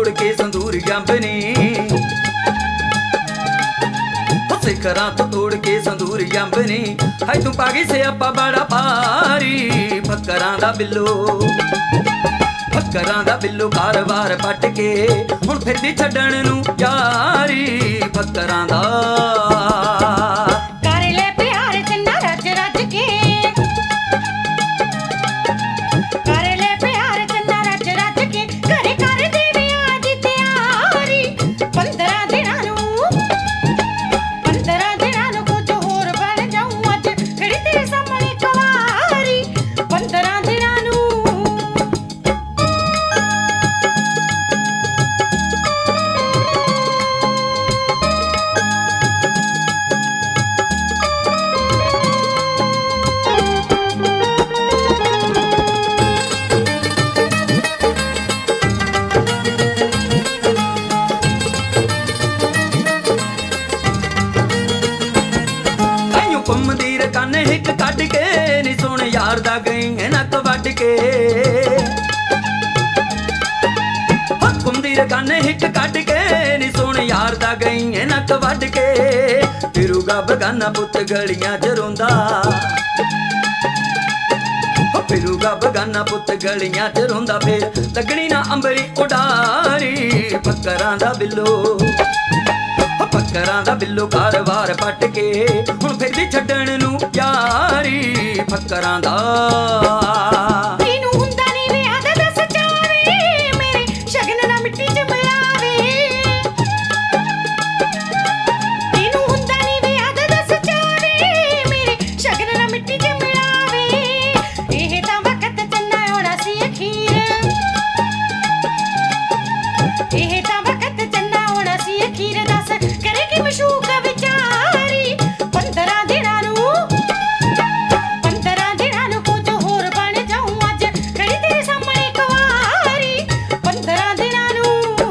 ਤੋੜ ਕੇ ਸੰਦੂਰ ਜੰਬਨੀ ਸਿਖਰਾਂ ਤੋਂ ਤੋੜ ਕੇ ਸੰਦੂਰ ਜੰਬਨੀ ਹਾਏ ਤੂੰ ਪਾ ਗਈ ਸਿਆਪਾ ਬੜਾ ਭਾਰੀ ਫੱਕਰਾਂ ਦਾ ਬਿੱਲੋ ਫੱਕਰਾਂ ਦਾ ਬਿੱਲੋ ਘਰ-ਬਾਰ ਪੱਟ ਕੇ ਹੁਣ ਫਿਰਦੀ ਛੱਡਣ ਨੂੰ ਯਾਰੀ ਫੱਕਰਾਂ ਦਾ ਕਰ ਲੈ ਪਿਆਰ ਚੰਨਾ ਰੱਜ ਰੱਜ ਕੇ ਕਰ ਲੈ ਪਿਆਰ ਚੰਨਾ ਰੱਜ ਰੱਜ ਕੇ ਘਰੇ ਕਰ ਦੇ ਵਿਆਹ ਦੀ ਤਿਆਰੀ 15 ਦਿਨਾਂ ਨੂੰ ਕੁਝ ਹੋਰ ਬਣ ਜਾਊਂ ਅੱਜ ਖੜੀ ਤੇਰੇ ਸਾਹਮਣੇ ਕੁਆਰੀ 15 ਦਿਨਾਂ ਨੂੰ ਘੁੰਮਦੀ ਰਕਨ ਹਿੱਕ ਕੱਢ ਕੇ ਨੀ ਸੁਣ ਯਾਰ ਦਾ ਗਈ ਨੱਕ ਵੱਢ ਕੇ ਘੁੰਮਦੀ ਰਕਨ ਹਿੱਕ ਕੱਢ ਕੇ ਨੀ ਸੁਣ ਯਾਰ ਦਾ ਗਈ ਨੱਕ ਵੱਢ ਕੇ ਫਿਰੂਗਾ ਬਗਾਨਾ ਪੁੱਤ ਗਲੀਆਂ ਚ ਰੋਂਦਾ ਫਿਰੂਗਾ ਬਗਾਨਾ ਪੁੱਤ ਗਲੀਆਂ ਚ ਰੋਂਦਾ ਫੇਰ ਲੱਗਣੀ ਨਾ ਅੰਬਰੀ ਉਡਾਰੀ ਫੱਕਰਾਂ ਦਾ ਬਿੱਲੋ ਫੱਕਰਾਂ ਦਾ ਬਿੱਲੋ ਘਰ-ਬਾਰ ਪੱਟ ਕੇ ਹੁਣ ਫਿਰਦੀ ਛੱਡਣ ਨੂੰ ਯਾਰੀ ਫੱਕਰਾਂ ਦਾ ਤੈਨੂੰ ਹੁੰਦਾ ਨੀ ਵਿਆਹ ਦਾ ਦੱਸ ਚਾਵੇ ਮੇਰੇ ਸ਼ਗਨ ਨਾ ਮਿੱਟੀ ਚ ਮਿਲਾਵੇ ਤੈਨੂੰ ਹੁੰਦਾ ਨੀ ਵਿਆਹ ਦਾ ਦੱਸ ਚਾਵੇ ਮੇਰੇ ਸ਼ਗਨ ਨਾ ਮਿੱਟੀ ਚ ਮਿਲਾਵੇ ਇਹ ਤਾਂ ਵਕਤ ਚੰਨਾ ਆਉਣਾ ਸੀ ਅਖੀਰ ਇਹ ਤਾਂ ਵਕਤ ਚੰਨਾ ਆਉਣਾ ਸੀ ਅਖੀਰ ਦੱਸ ਕਰੇਗੀ ਮਸ਼ੂਕ ਵਿਚਾਰੀ 15 ਦਿਨਾਂ ਨੂੰ 15 ਦਿਨਾਂ ਨੂੰ ਕੁਝ ਹੋਰ ਬਣ ਜਾਊਂ ਅੱਜ ਖੜੀ ਤੇਰੇ ਸਾਹਮਣੇ ਕੁਆਰੀ 15 ਦਿਨਾਂ ਨੂੰ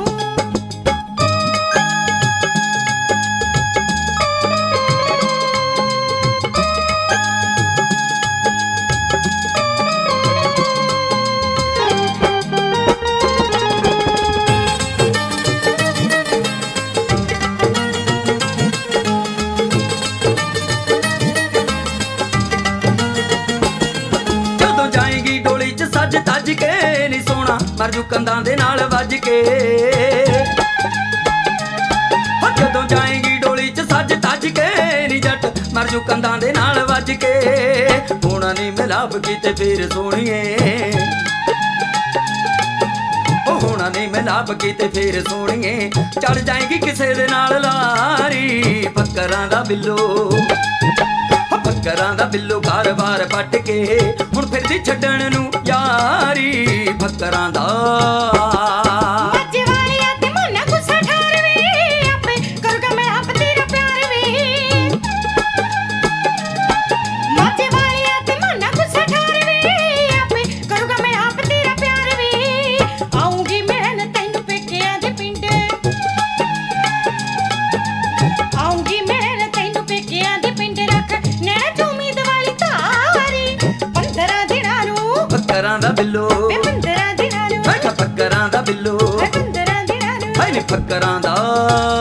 ਡੋਲੀ ਚ ਸੱਜ ਤੱਜ ਕੇ ਨੀ ਸੋਣਾ ਮਰ ਜੂ ਕੰਧਾਂ ਦੇ ਨਾਲ ਵੱਜ ਕੇ ਜਦੋਂ ਜਾਏਗੀ ਡੋਲੀ ਚ ਸੱਜ ਤੱਜ ਕੇ ਨੀ ਜੱਟ ਮਰ ਜੂ ਕੰਧਾਂ ਦੇ ਨਾਲ ਵੱਜ ਕੇ ਹੋਣਾ ਨੀ ਮਿਲਾਪ ਕੀਤੇ ਫੇਰ ਸੋਹਣੀਏ ਉਹ ਹੋਣਾ ਨੀ ਮਿਲਾਪ ਕੀਤੇ ਫੇਰ ਸੋਹਣੀਏ ਚੜ ਜਾਏਗੀ ਕਿਸੇ ਦੇ ਨਾਲ ਲਾਰੀ ਫੱਕਰਾਂ ਦਾ ਬਿੱਲੋ ਫੱਕਰਾਂ ਦਾ ਬਿੱਲੋ ਘਰ-ਬਾਰ ਪੱਟ ਕੇ ਹੁਣ ਫਿਰਦੀ ਛੱਡਣ ਨੂੰ ਯਾਰੀ ਫੱਕਰਾਂ ਦਾ ਮੱਝੇ ਵਾਲਿਆ ਤੇ ਮੋਨਾ ਗੁੱਸਾ ਠਾਰਵੇ ਆਪੇ ਕਰੂਗਾ ਮੈਂ ਆਪ ਤੇਰਾ ਪਿਆਰ ਵੇ ਮੱਝੇ ਵਾਲਿਆ ਤੇ ਮੋਨਾ ਗੁੱਸਾ ਠਾਰਵੇ ਆਪੇ ਕਰੂਗਾ ਮੈਂ ਆਪ ਤੇਰਾ ਪਿਆਰ ਵੇ ਆਉਂਗੀ ਮਿਲਣ ਤੈਨੂੰ ਪੇਕਿਆਂ ਦੇ ਪਿੰਡ ਆਉਂਗੀ ਮਿਲਣ ਤੈਨੂੰ ਪੇਕਿਆਂ ਦੇ ਪਿੰਡ ਰੱਖ ਨੈਣਾ ਚ ਉਮੀਦ ਵਾਲੀ ਧਾਰੀ 15 ਦਿਨਾਂ ਨੂੰ ਫੱਕਰਾਂ ਦਾ ਬਿੱਲੋ 15 ਦਿਨਾਂ ਨੂੰ ਫੱਕਰਾਂ ਦਾ ਬਿੱਲੋ 15 ਦਿਨਾਂ ਨੂੰ ਹਾਏ ਨੀ ਫੱਕਰਾਂ ਦਾ